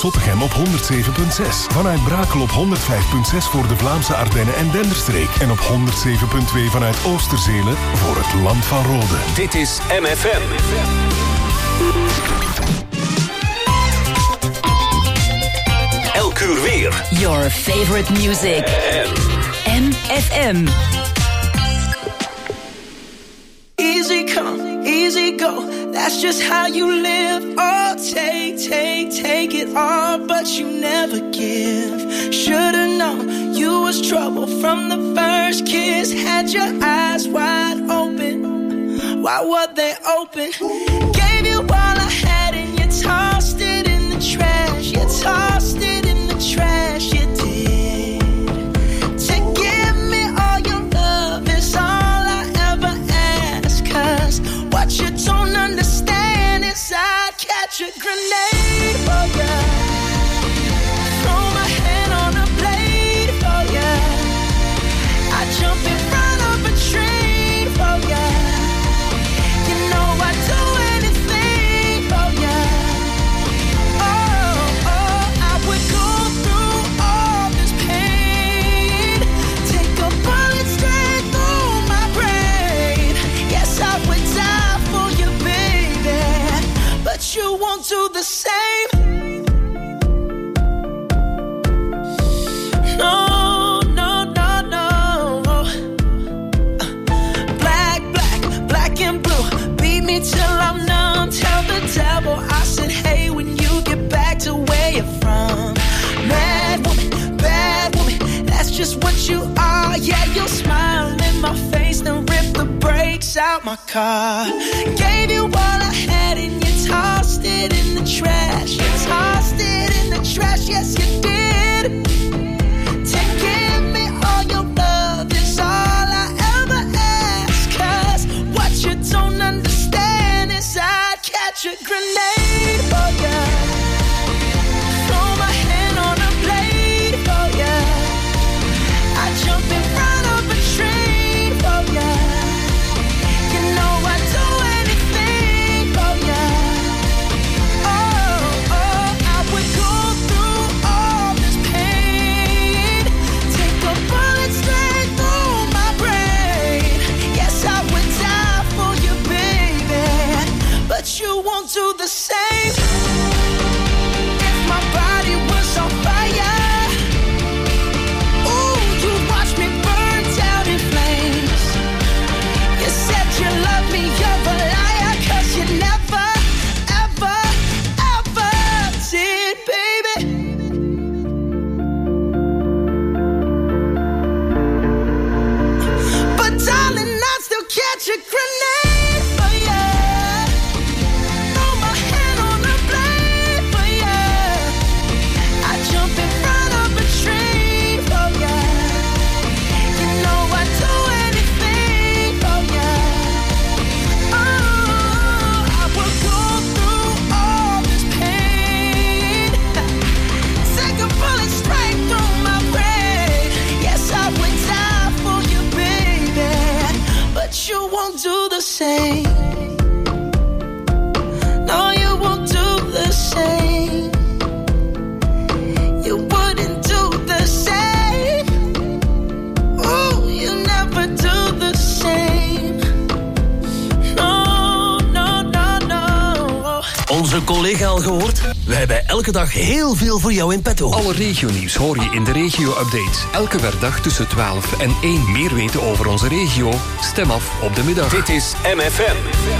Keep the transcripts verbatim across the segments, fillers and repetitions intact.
Zottegem op honderd zeven komma zes. Vanuit Brakel op honderd vijf komma zes voor de Vlaamse Ardennen en Denderstreek. En op honderd zeven komma twee vanuit Oosterzelen voor het Land van Rode. Dit is M F M. Elk uur weer. Your favorite music. M F M. Easy come, easy go. That's just how you live. Oh, take, take, take it all, but you never give. Should've known you was trouble from the first kiss. Had your eyes wide open. Why were they open? Gave you all I had and you tossed it in the trash. You tossed it in the trash, you did. To give me all your love is all I ever ask. Cause what you don't understand is I'd catch a grenade for ya. Throw my hand on a blade for ya. I'd jump in front of a train for ya. You know I'd do anything for ya. Oh, oh, I would go through all this pain. Take a bullet straight through my brain. Yes, I would die for you, baby, but you won't do the same. No, no, no, no. Black, black, black and blue. Beat me till I'm numb. Tell the devil I said, hey, when you get back to where you're from. Mad woman, bad woman, that's just what you are. Yeah, you'll smile in my face, then rip the brakes out my car. Gave you all I had and you tossed it in the trash. You tossed it in the trash, yes you did. To give me all your love is all I ever ask. Cause what you don't understand is I'd catch a grenade for ya. Throw my hand on a blade for ya. I'd jump in front of a train for ya. You know I'd do anything for ya. Oh, oh, I would go through all this pain. Take a bullet straight through my brain. Yes, I would die for you, baby, but you won't do the same. If my body was on fire, ooh, you'd watch me burn down in flames. You said you love me, you're a liar, cause you never, ever, ever did, baby. But darling, I'd still catch a grenade for ya. Throw my hand on a blade for ya. I'd jump in front of a train for ya. You know I'd do anything for ya. Oh, I would go through all this pain. Take a bullet straight through my brain. Yes, I would die for you, baby, but you won't do the same. No, you won't do the same. You wouldn't do the same. Ooh, you never do the same. No, no, no, no. Onze collega al gehoord? We hebben elke dag heel veel voor jou in petto. Alle regionieuws hoor je in de regio-update. Elke werkdag tussen twaalf en één. Meer weten over onze regio? Stem af op de middag. Dit is M F M.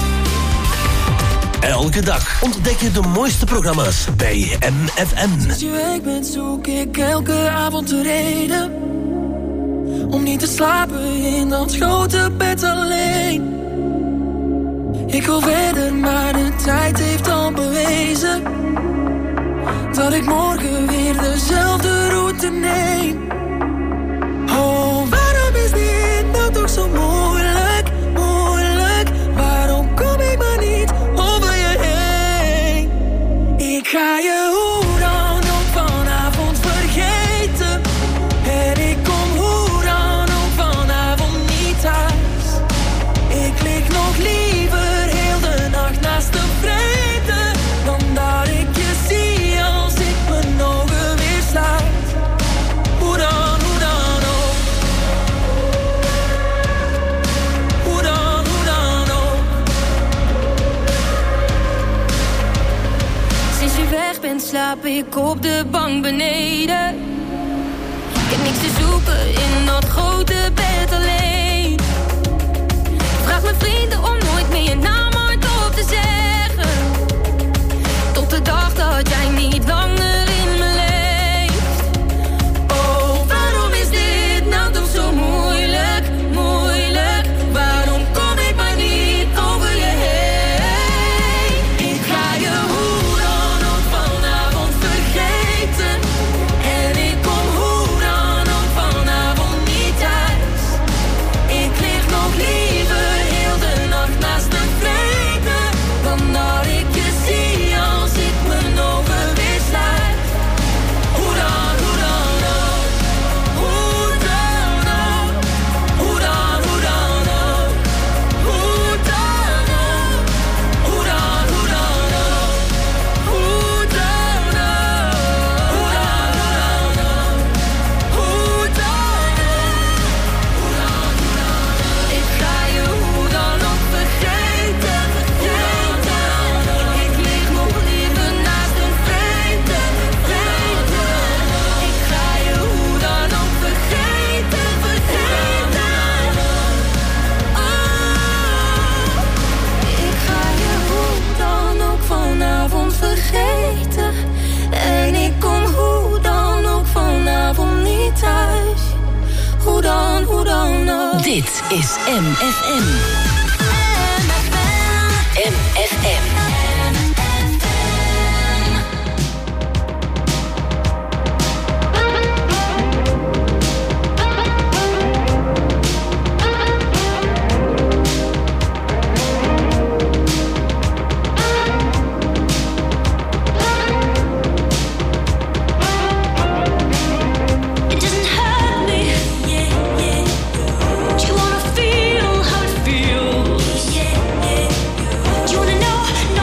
Elke dag ontdek je de mooiste programma's bij M F M. Sinds je weg bent zoek ik elke avond de reden om niet te slapen in dat grote bed alleen. Ik wil verder, maar de tijd heeft al bewezen dat ik morgen weer dezelfde route neem. Oh, waarom is dit nou toch zo moeilijk, moeilijk? Waarom kom ik maar niet over je heen? Ik ga je hoe dan ook vanavond vergeten. En ik kom hoe dan ook vanavond niet thuis. Ik lig nog liever heel de nacht naast de vrede dan dat ik je zie als ik me slaap ik op de bank beneden. Ik heb niks te zoeken in dat grote bed alleen. Vraag mijn vrienden om nooit meer je naam hardop te zeggen. Tot de dag dat jij niet langer in me leeft. Oh, waarom is dit nou toch zo moeilijk, moeilijk? Waarom kom ik maar niet over je heen? Ik ga je hoe dan ook vanavond vergeten. En ik kom hoe dan ook vanavond niet thuis. Ik lig nog liever heel de nacht naast de vrede, dan dat ik je zie als ik mijn ogen weer sluit. Hoe dan, hoe dan ook, hoe dan ook, hoe dan, hoe dan ook, hoe dan ook, hoe dan, hoe dan ook, hoe dan ook, hoe dan, hoe dan ook, hoe dan ook, hoe dan, hoe dan ook. Ik ga je hoe dan ook vergeten, vergeten. Ik lig nog liever naast een vreemde, vreemde. Ik ga je hoe dan ook vergeten, vergeten. Oh, ik ga je hoe dan ook vanavond vergeten. En ik kom hoe dan ook vanavond niet thuis. Hoe dan, hoe dan ook. Dit is M F M. M F M. It doesn't hurt me. Do you wanna feel how it feels? Do you wanna know?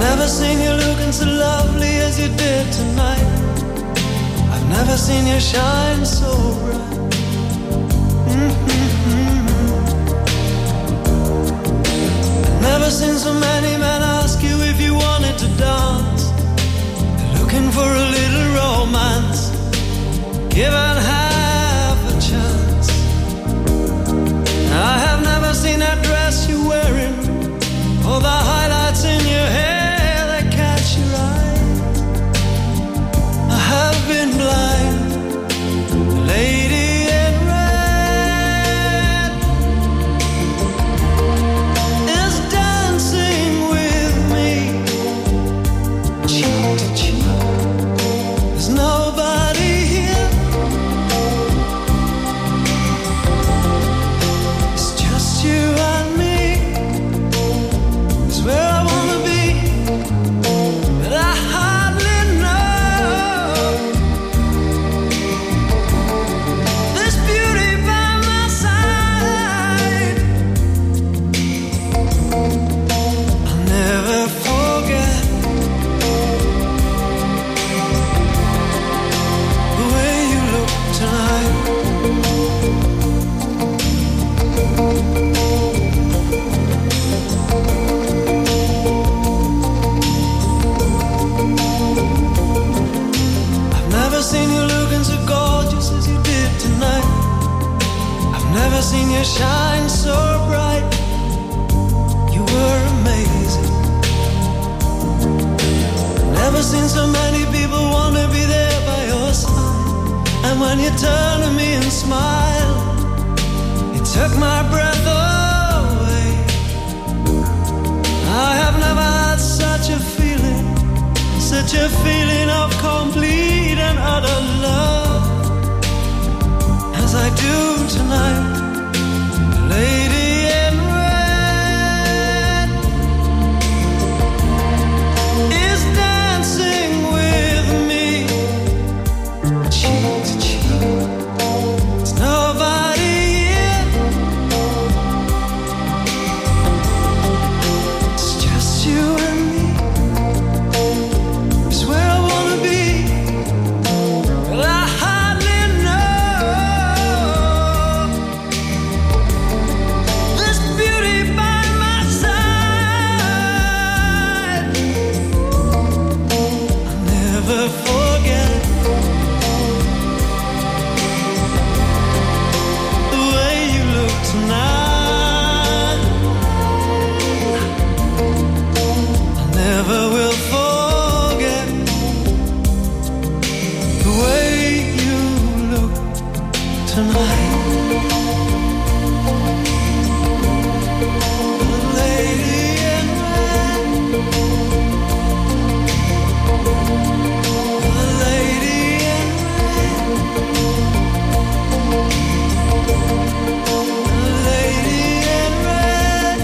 never seen you looking so lovely as you did tonight. I've never seen you shine so bright. Mm-hmm. I've never seen so many men ask you if you wanted to dance. They're looking for a little romance, given half a chance. I have never seen that dress you're wearing, or the highlights in your hair that catch your eye. I have been blind, the lady in red is dancing with me, cheek to cheek. There's nobody here, it's just you and me. It's where I wanna be, but I hardly know. This beauty by my side, I'll never forget the way you look tonight. I've never seen you looking so gorgeous as you did tonight. I've never seen you shine so bright. You were amazing. Never seen so many people want to be there by your side. And when you turn to me and smile, it took my breath away. I have never had such a feeling, such a feeling of complete and utter love as I do tonight. Lady in red is dancing with me, cheek to cheek. There's nobody here, it's just you and me. It's where I wanna be, but I hardly know. This beauty by my side, I'll never forget the way you look tonight. I never will forget the way you look tonight. The lady in red, the lady in red, the lady in red,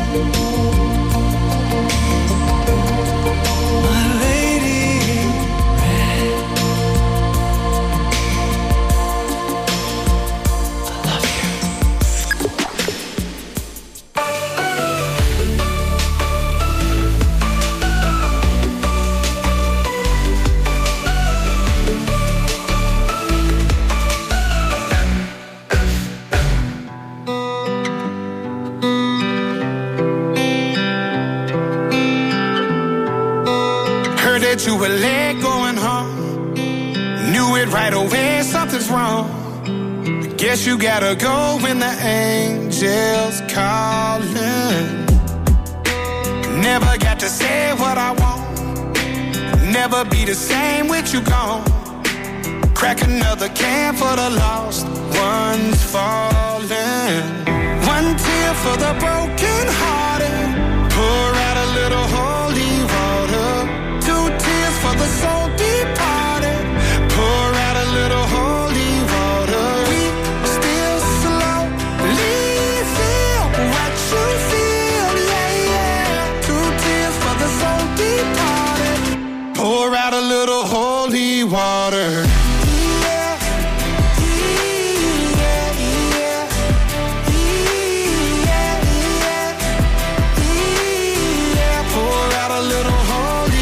my lady in red. I love you. Heard that you were late going home. Knew it right away, something's wrong. Guess you gotta go when the angels calling. Never got to say what I want. Never be the same with you gone. Crack another can for the lost ones falling. One tear for the broken hearted. Pour out a little holy water. Two tears for the soul departed. Pour out a little holy water. We still slowly feel what you feel, yeah, yeah. Two tears for the soul departed. Pour out a little holy water. Pour out a little holy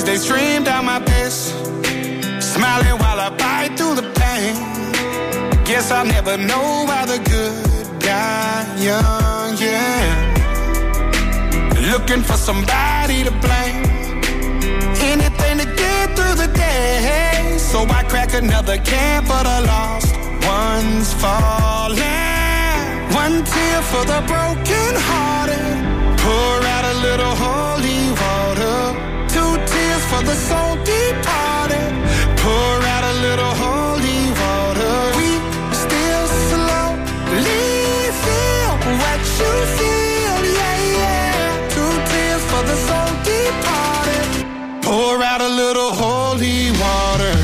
Tears, they stream down my face, smiling while I bite through the pain. Guess I'll never know why the good die young, yeah. Looking for somebody to blame, anything to get through the day. So I crack another can for the lost ones falling. One tear for the broken hearted, pour out a little holy water. Two tears for the soul departed, pour out a little holy water. We still slowly feel what you feel, yeah, yeah. Two tears for the soul departed, pour out a little holy water.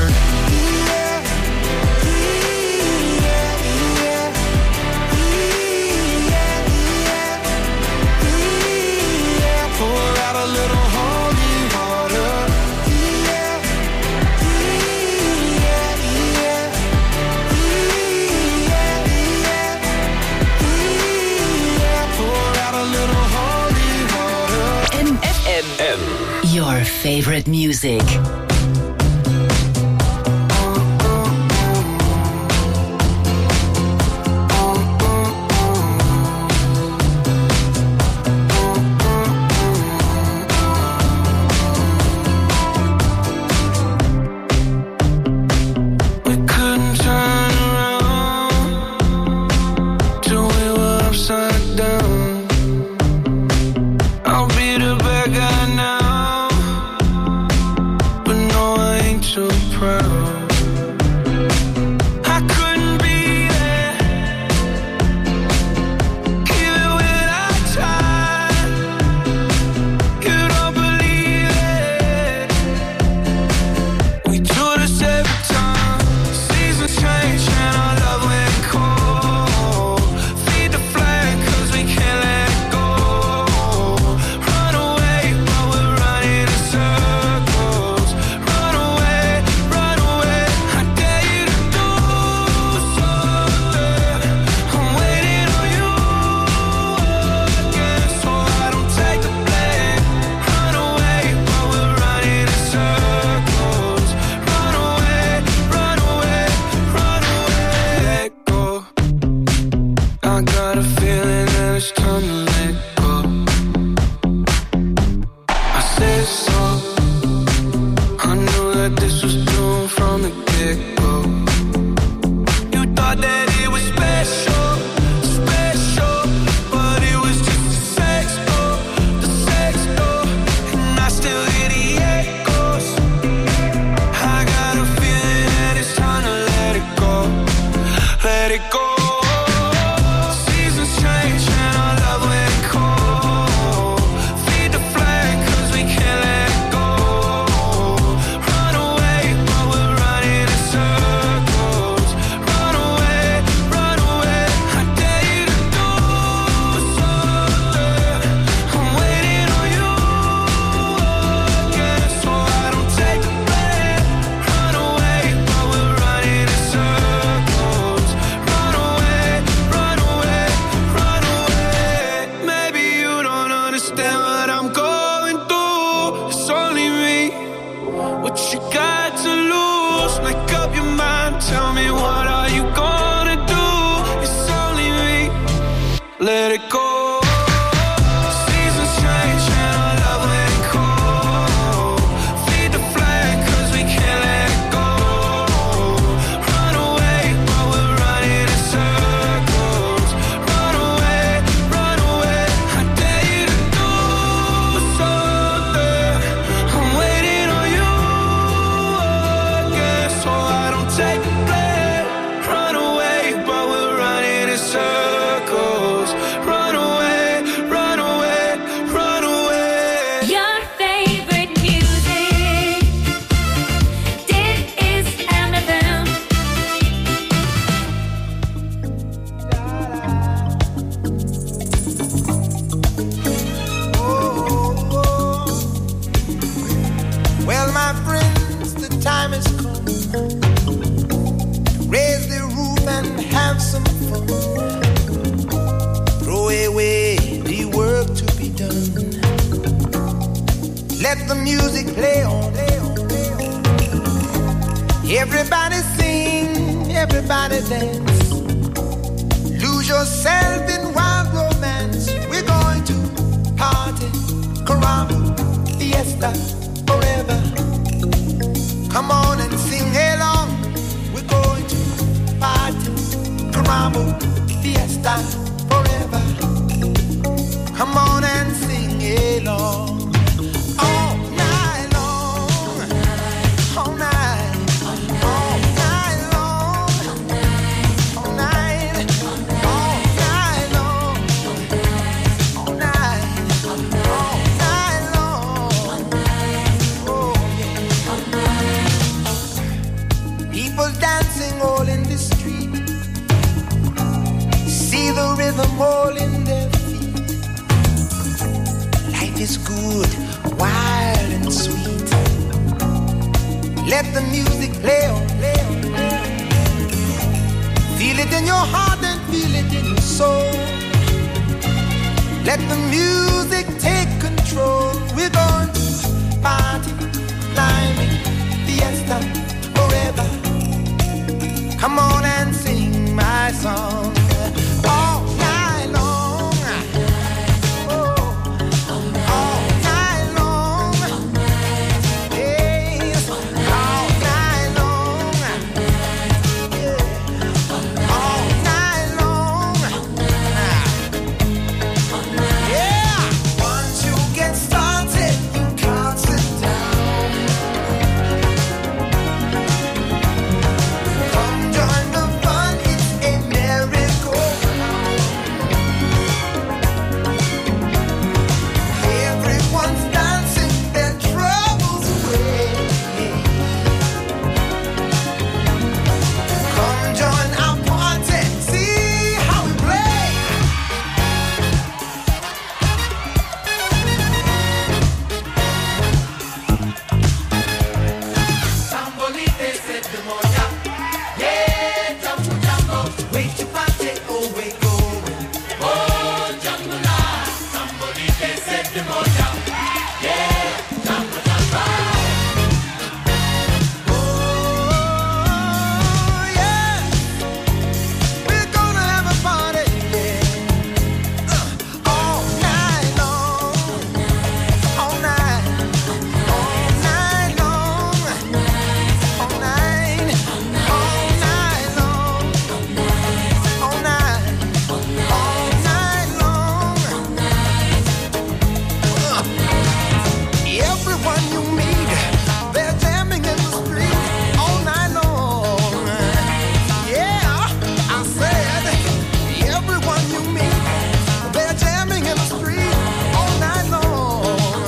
Your favorite music. I'll be the bad guy now, but no Let the music play on. Everybody sing, everybody dance. Lose yourself in wild romance. We're going to party, caramba, fiesta, forever. Come on and sing along. We're going to party, caramba, fiesta, forever. Come on and sing along. All night long, all night, all night long, all night, all night long, all night, all night long. Oh yeah. People dancing all in the street. See the rhythm all in their feet. Life is good, wild and sweet. Let the music play on, play on, play on. Feel it in your heart and feel it in your soul. Let the music take control. We're going to party, climbing, fiesta, forever. Come on and sing my song. All night long. Oh, all night long. Yes, all night long. Yeah, all night long. Yeah, once you get started, you can't sit down. Come join the fun, it's a merry-go-round. Everyone's dancing their troubles away. Come join our party, see how we play. Sambolite set the moja. Yeah, jumbo jumbo. Wait to party, oh we going. Oh, jumbo la. Sambolite set the moja. Yeah, jumbo jumbo. Oh, yeah. We're gonna have a party, yeah. Uh, all night long. All night. All night long. All night. All night long. All night. All night long. Uh, Everyone you meet, they're jamming in the street all night long. Yeah, I said, everyone you meet, they're jamming in the street all night long.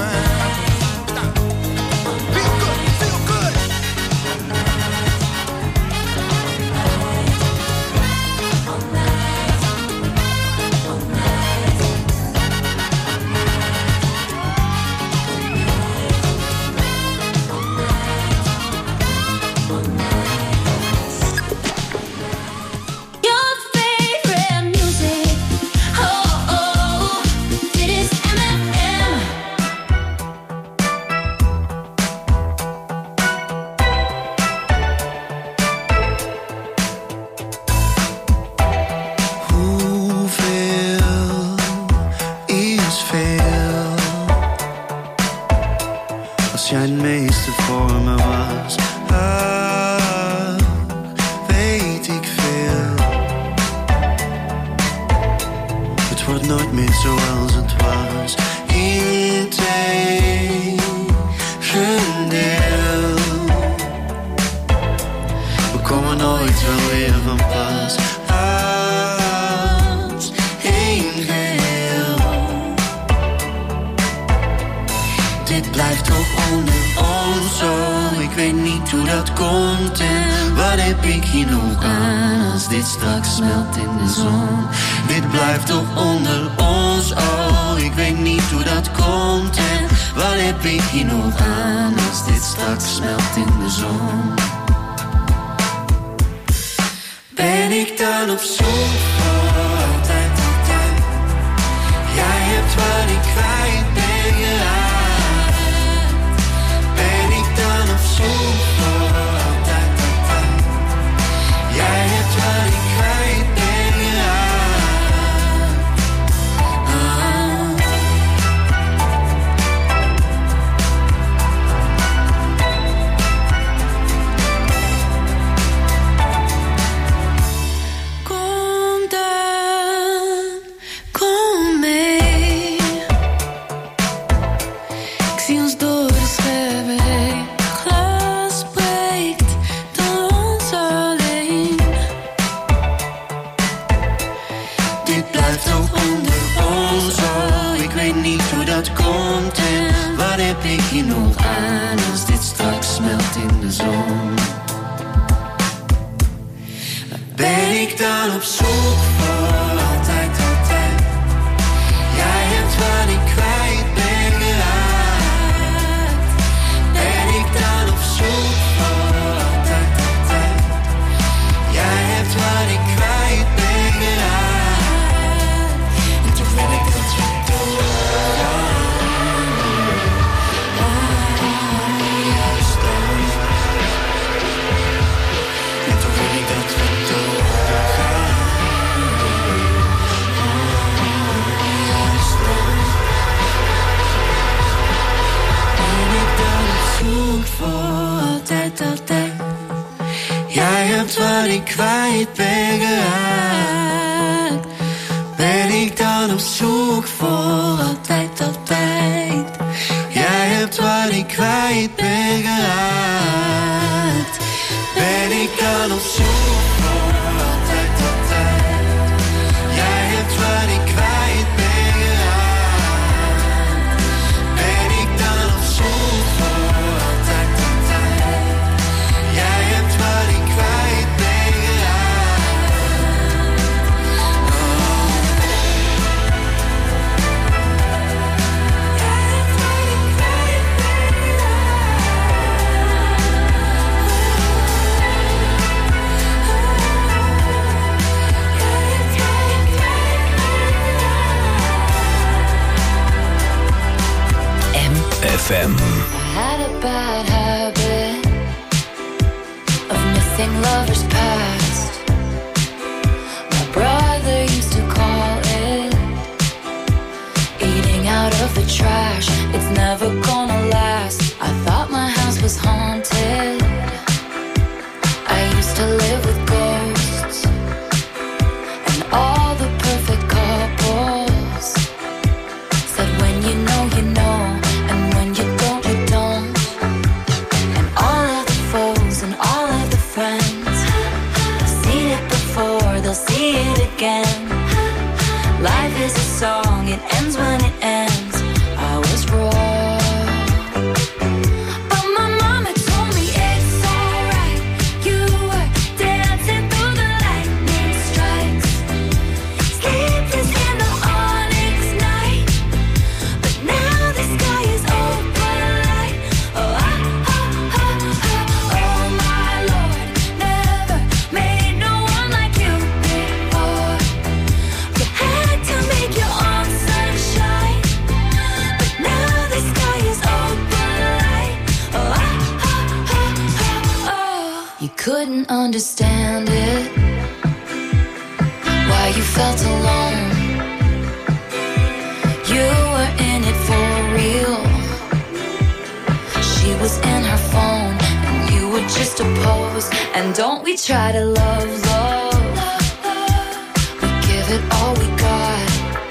Feel good, feel good. Your favorite music. Oh, oh, dit is M F M. Hoeveel is veel? Als jij het meeste voor me was, ah, weet ik veel. Het wordt nooit meer zoals het was. Integendeel. We komen nooit wel weer van pas. Als één geheel. Dit blijft toch onder ons zo. Ik weet niet hoe dat komt en wat heb ik hier nog aan als dit straks smelt in de zon. Dit blijft toch onder ons, oh. Ik weet niet hoe dat komt en wat heb ik hier nog aan als dit straks smelt in de zon. Ben ik dan op zoek voor altijd, altijd? Jij hebt wat ik kwijt ben geraakt. niet hoe dat komt en wat heb ik hier nog aan als dit straks smelt in de zon. Ben ik dan op zoek voor altijd, altijd? Jij hebt wat ik kwijt ben geraakt. Ben ik dan op zoek voor altijd, altijd? Jij hebt wat ik kwijt ben geraakt. En toen ben ik dat we doorgaan. Juist dan. En toen ben ik dat we doorgaan. Juist dan. Ben ik dan op zoek voor altijd, altijd? Jij hebt wat ik kwijt ben geraakt. Ben ik dan op zoek voor altijd, altijd? Jij hebt wat ik kwijt ben geraakt. Ben ik dan op zoek voor altijd, altijd? Jij hebt wat ik kwijt ben geraakt. Ben ik dan op zoek voor altijd, altijd? Jij hebt wat ik kwijt ben geraakt. Oh. Jij hebt wat ik kwijt ben F M. I had a bad habit of missing lovers past. My brother used to call it eating out of the trash. It's never gonna last. I thought my house was haunted. I used to live with ghosts and all the perfect couples said when you know you know, and when you don't you don't. And all of the foes and all of the friends have seen it before, they'll see it again. Life is a song, it ends when it ends. I was wrong, but my mama told me it's alright. You were dancing through the lightning strikes, sleepless in the onyx night. But now the sky is open light. Oh, ah, ah, ah, ah, oh my Lord, never made no one like you before. You had to make your own sunshine, but now the sky is open light. Oh, ah, ah, ah, ah, oh. You couldn't understand it, why you felt alone. You were in it for real. She was in her phone, and you were just a pose. And don't we try to love, love? We give it all we got.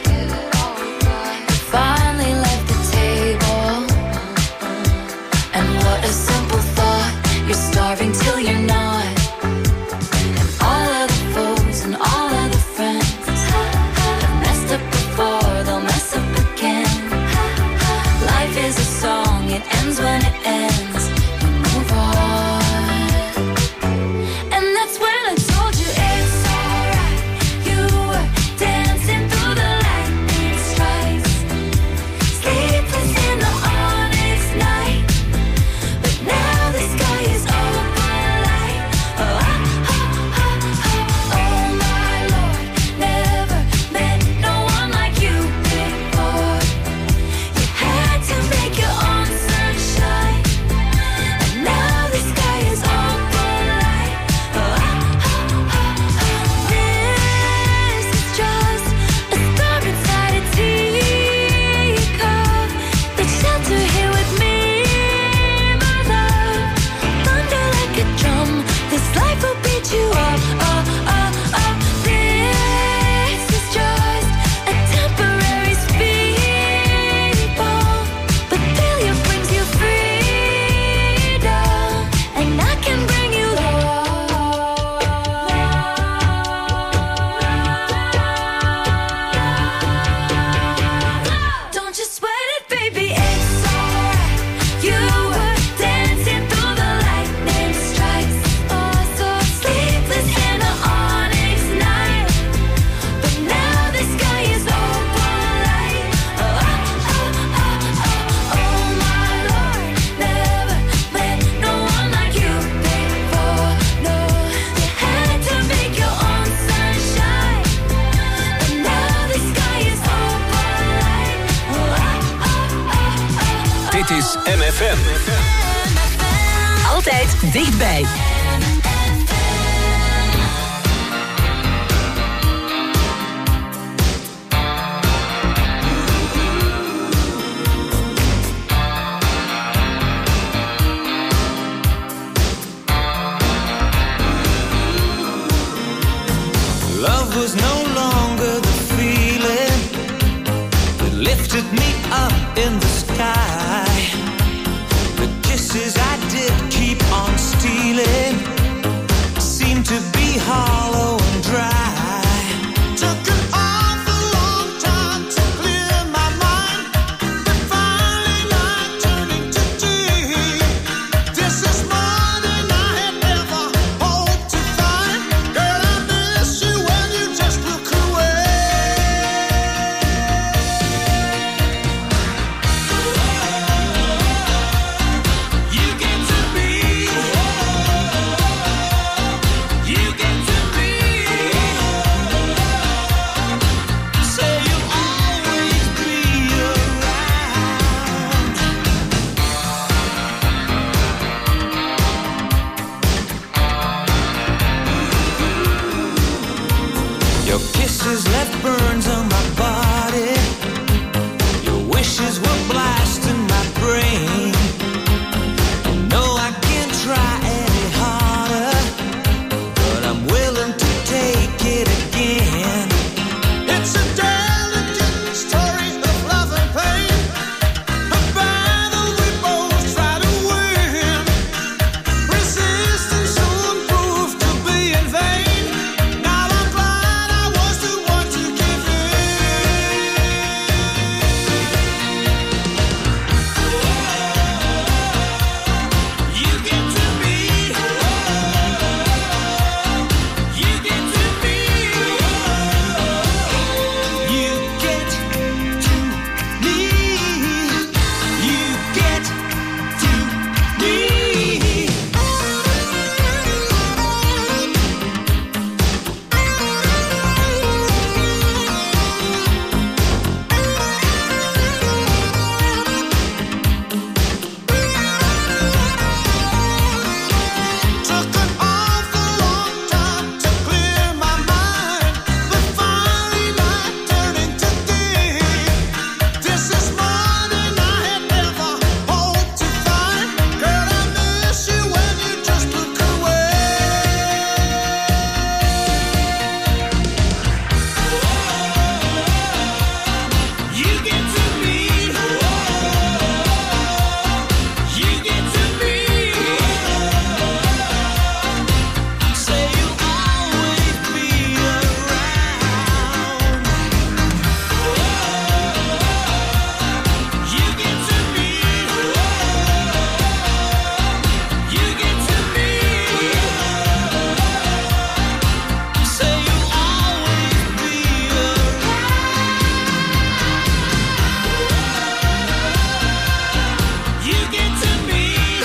We finally left the table, and what a simple thought. You're starving till you're not. And all of the foes and all of the friends have messed up before, they'll mess up again. Life is a song, it ends when it ends. You move on. And that's when I told you it's alright. You were dancing through the lightning strikes, sleepless in the onyx night. But now the sky is open light. Oh, ah, ah, ah, ah, oh my Lord, never met no one like you before. You had to make your own sunshine, is M F M. Altijd dichtbij. Love was no longer the feeling that lifted me up in the sky. The kisses I did keep on stealing seemed to be hollow and dry. Took an awful long time to clear my mind, but finally night turned into day. This is more than I had ever hoped to find. Girl, I miss you when you just look away. You get to me, you get to me. Say you'll always be around. Your kisses left burns on my body. Your wishes were blasting my brain. No, I can't try any harder, but I'm willing to take it again. It's a delicate story of love and pain, a battle we both try to win. Resistance soon proved to be in vain. Now I'm glad I was the one to give in. You get to me, you get to me, you get to me, you get to me. Took an awful long time to clear my mind, but finally night turned into day. This is more than I had ever hoped to find. Girl, I miss you when you just look away. You get to me, you get to me. Say you'll always be around. You get to me, you get to me. Say you'll always be around. You get to me.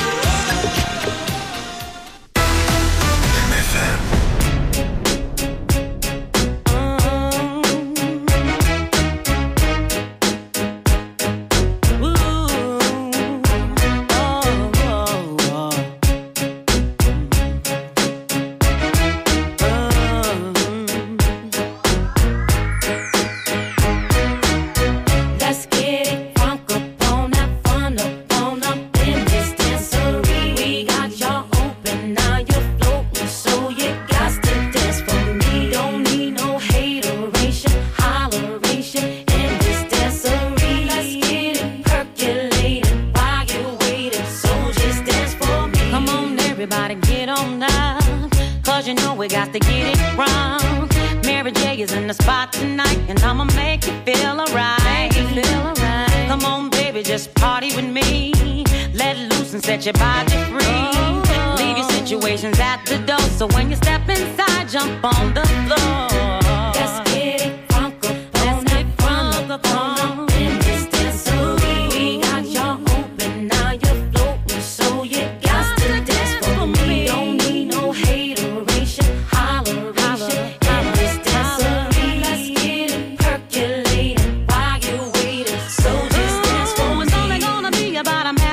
Let's get it crunk up on that fun up on up in this dancery. We got y'all open, now you're floating, so you got to dance for me. Don't need no hateration, holleration in this dancery. Let's get it percolating while you're waiting, so just dance for me. Come on, everybody, get on up, cause you know we got to get it wrong. Mary J is in the spot tonight, and I'ma make you feel alright. Feel alright. Come on, baby, just party with me. Let loose and set your body free. Leave your situations at the door, so when you step inside, jump on the floor. Let's get it crunk up on that front up on in this dancery. We got y'all open, now you're floating, so you got to dance for me. Don't need no hateration, holleration in this dancery. Let's get it percolating while you're waiting, so just dance for me. It's only gonna be about a minute.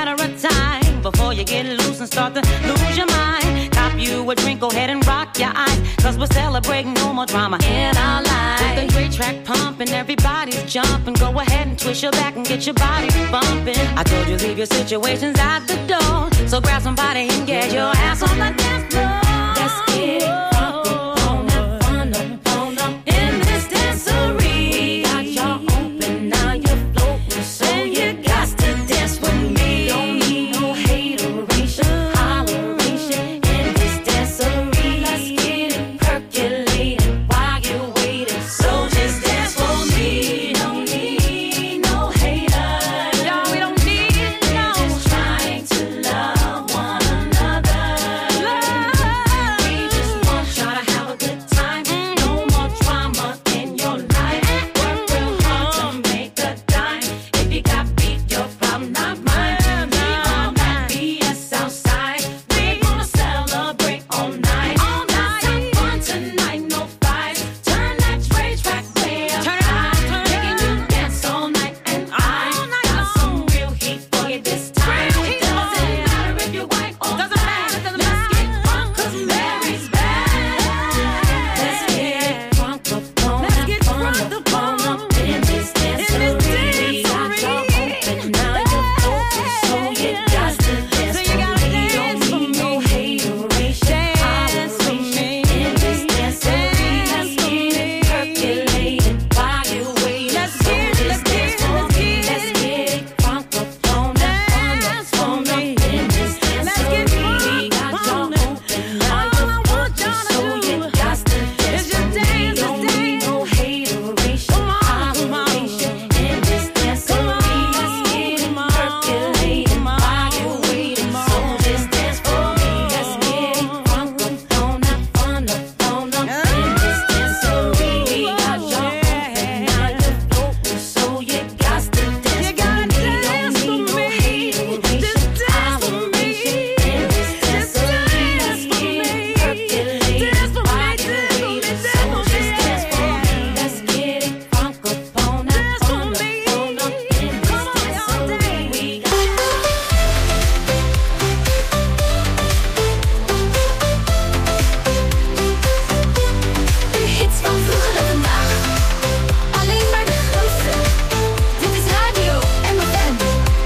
start to lose your mind. Cop you a drink, go ahead and rock your eyes, cause we're celebrating no more drama in our lives. With the great track pumping, everybody's jumping. Go ahead and twist your back and get your body bumping. I told you leave your situations at the door, so grab somebody and get your ass on the dance floor. Let's get it crunk up on that fun up, on up in this dancery. Got y'all open, now you're floating, so you got to dance with me. Don't need no hateration, holleration in this dancery. Let's get it percolating while you're waiting, so just dance for me. Don't need no haters, no, we don't need no. We're just trying to love one another. Love. We just want y'all to have a good time. No more drama in your life. Work real hard to make a dime. If you got beef, your problem, not mine. We on that B S outside. We gonna celebrate all night. All night. Let's have fun tonight, no fights. Turn that rage track way up high. Making you dance all night, and I got some real heat for you this time. It doesn't matter if you're white or black. Let's get drunk 'cause Mary's back. Let's get drunk up on that fun up on up in this dancery. Got y'all open, now you're open, so you got to dance for me. Don't need no hateration, holleration in this dancery. Let's get it percolating while you're waiting, so just dance for me. Let's get it drunk up on that fun up on up in this dancery. Got y'all open, now you're open, so you got to dance for me. Don't need no hateration, holleration in this dancery. Let's get it percolating while you're waiting, so just dance for me. Let's get it drunk up on that fun up on up in this dancery. Got y'all open, now you're floating, so you got to dance for me. Don't need no hateration, holleration in this dancery. Let's get it percolating while you're waiting, so just dance for me. Let's get it drunk up on that fun up on up in this dancery. De hits van vroeger en vandaag, alleen maar de grootste. Dit is Radio M F M.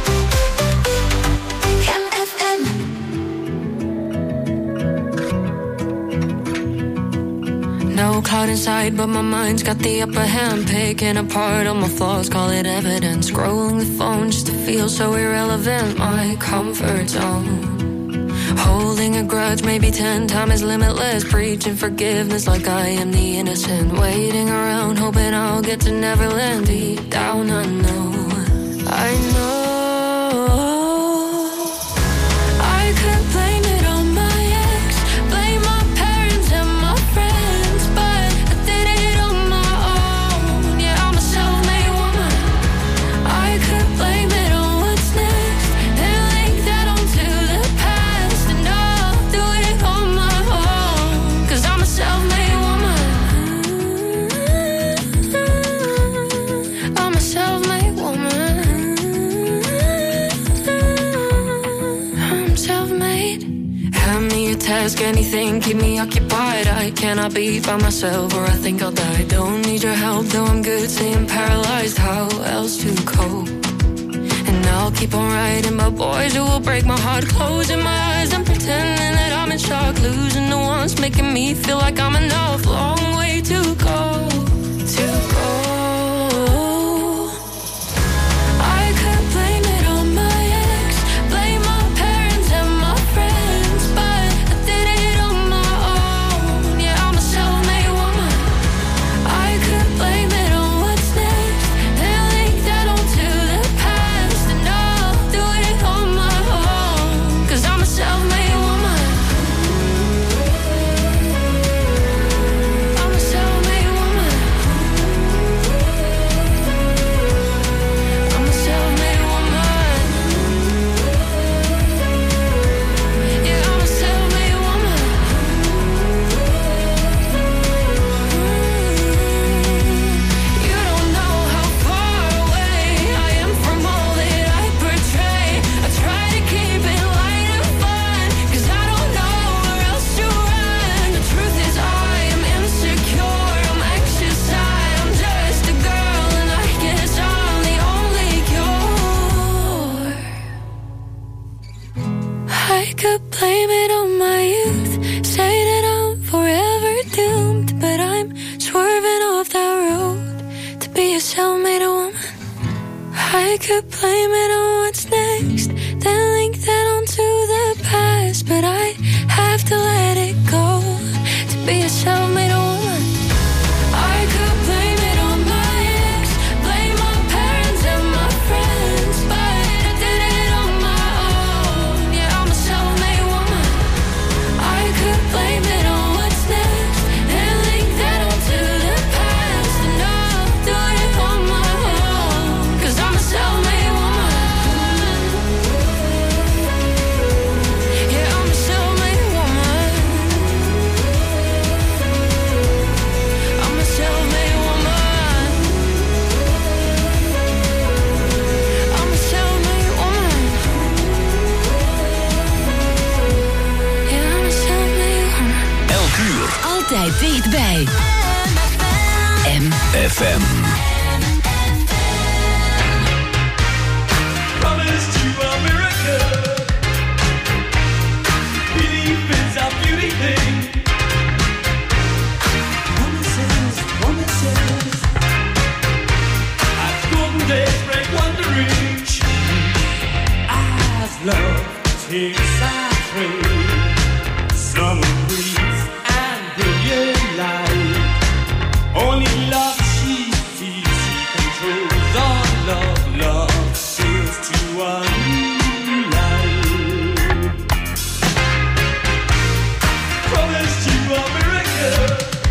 M F M. No cloud inside, but my mind's got the upper hand. Picking apart all my flaws, call it evidence. Scrolling the phone just to feel so irrelevant. My comfort zone. Holding a grudge, maybe ten times limitless. Preaching forgiveness like I am the innocent. Waiting around, hoping I'll get to Neverland. Deep down, I know, I know. I could blame it on my ex, blame my parents and my friends, but I did it on my own. Yeah, I'm a self-made woman. I could blame it on what's next and link that onto the past, and I'll do it on my own, 'cause I'm a self-made woman. I'm a self-made woman. I'm self-made. Hand me a task, anything, keep me occupied. I cannot be by myself or I think I'll die. Don't need your help, though I'm good, staying paralyzed. How else to cope? And I'll keep on writing about boys who will break my heart. Closing my eyes and pretending that I'm in shock. Losing the ones making me feel like I'm enough. Long way to go, to go. I could blame it on my ex, blame my parents and my friends, but I did it on my own. Yeah, I'm a self-made woman. I could blame it on what's next and link that onto the past, and I'll do it on my own, 'cause I'm a self-made woman. I'm a self-made woman. could blame it on my youth, say that I'm forever doomed, but I'm swerving off that road to be a cellmate woman. I could blame it on what's next, then link that onto the past, but I have to let it go to be a cellmate woman. I could blame it on my ex, blame my parents and my friends, but I did it on my own. Yeah, I'm a cellmate woman. I could blame it on what's next, then link that onto the past, and I'll do it on my own, 'cause I'm a cellmate woman. Yeah, I'm a cellmate woman. I'm a cellmate woman. I'm a cellmate woman. Yeah, I'm a cellmate woman. Elk uur. Altijd dichtbij. M F M. Promised you a miracle. Belief is a beauty thing. Promises, promises. As golden days break wandering. As love takes our train. Summer breeze and brilliant light. Only love she sees, she controls all love. Love sails to a new life. Promised you a miracle.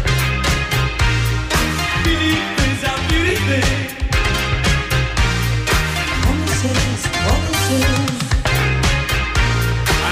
Belief is a beauty thing. Promises, promises.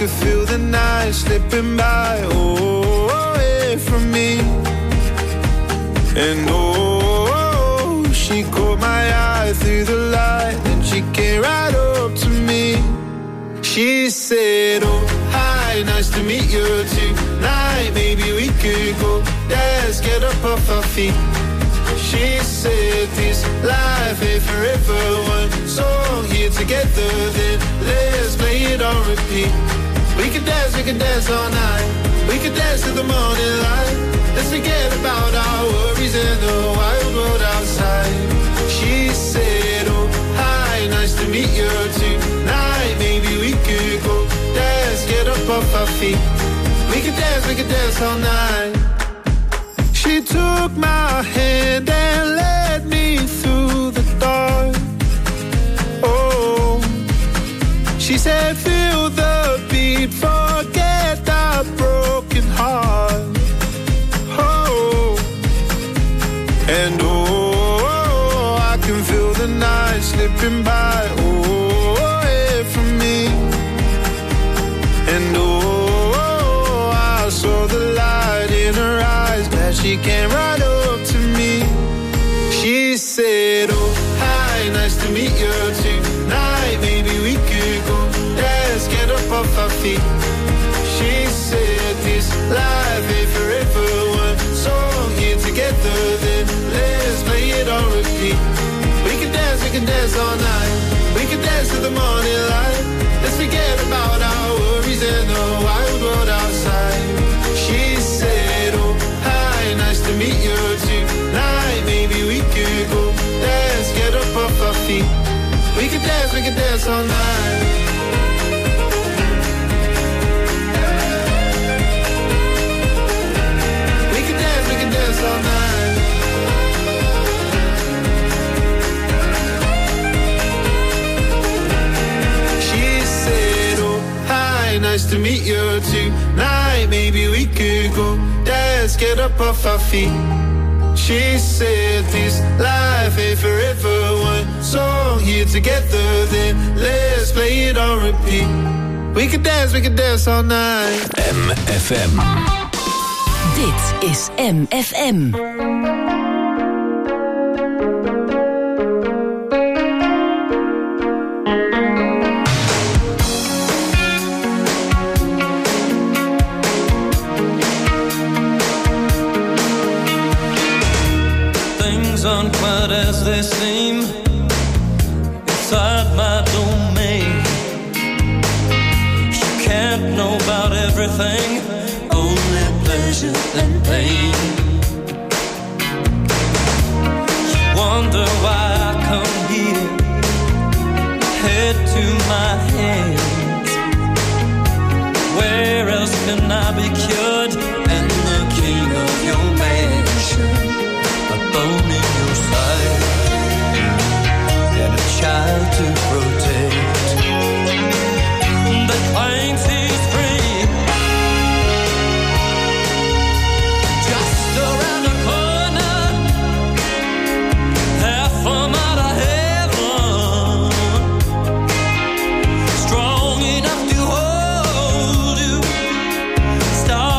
could feel the night slipping by, oh, away from me. And oh, she caught my eye through the light, and she came right up to me. She said, oh, hi, nice to meet you tonight. Maybe we could go dance, get up off our feet. She said this life ain't forever, one song here together, then let's play it on repeat. We could dance, we could dance all night. We could dance till the morning light. Let's forget about our worries and the wild world outside. She said, oh, hi, nice to meet you tonight. Maybe we could go dance, get up off our feet. We could dance, we could dance all night. She took my hand and led me through the dark. Oh, she said, feel the beat, forget that broken heart. Oh, and oh, I can feel the night slipping by, oh, away from me. And oh, I saw the light in her eyes, glad she came right up to me. She said, oh, hi, nice to meet you tonight. Maybe we could go dance, get up off our feet. She said this life ain't forever, one song here together, then let's play it on repeat. We can dance, we can dance all night. We can dance till the morning light. Let's forget about our worries and the wild world outside. She said, oh, hi, nice to meet you tonight. Maybe we could go dance, get up off our feet. We could dance, we could dance all night. We could dance, we could dance all night. She said, oh, hi, nice to meet you tonight. Maybe we could go dance, get up off our feet. She said this life ain't forever, one song here together, then let's play it on repeat. We could dance, we could dance all night. M F M. Dit is M F M. Aren't quite as they seem inside my domain. She can't know about everything, only pleasure and pain. You wonder why I come here, head to my hands. Where else can I be cured and the king of your mansion? A bone in your side and a child to protect that claims he's free. Just around the corner, half a mile of heaven, strong enough to hold you, star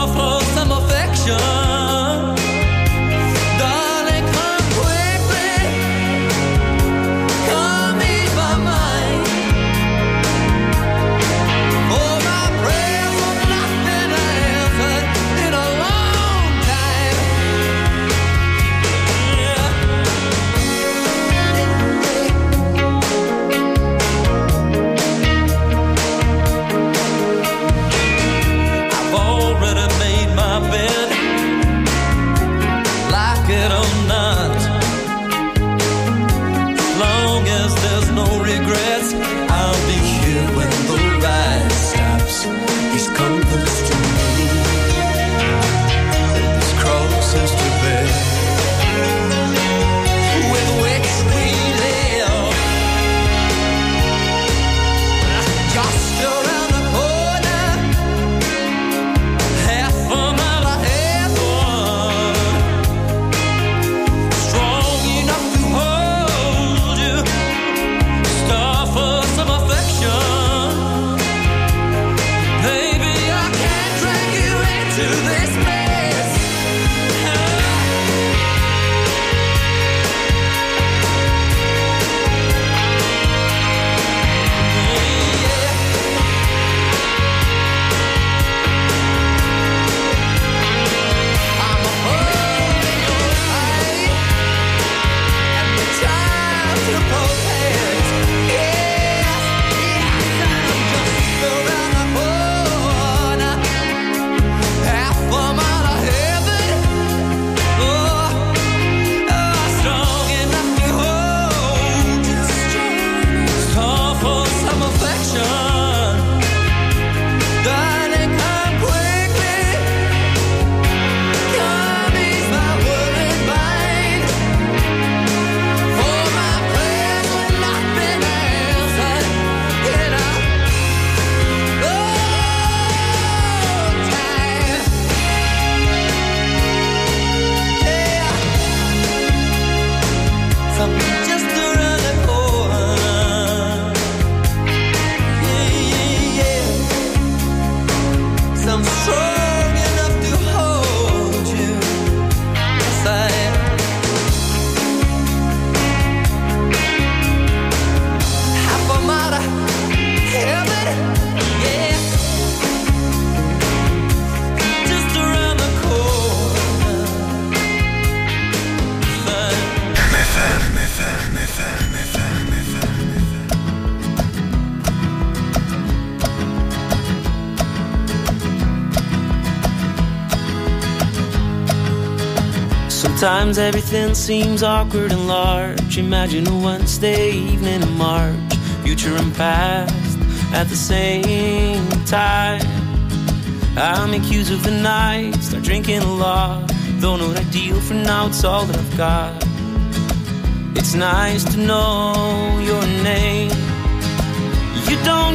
Sometimes everything seems awkward and large. Imagine a Wednesday evening in March, future and past at the same time. I make use of the night, start drinking a lot. Though not ideal for now, it's all that I've got. It's nice to know your name. You don't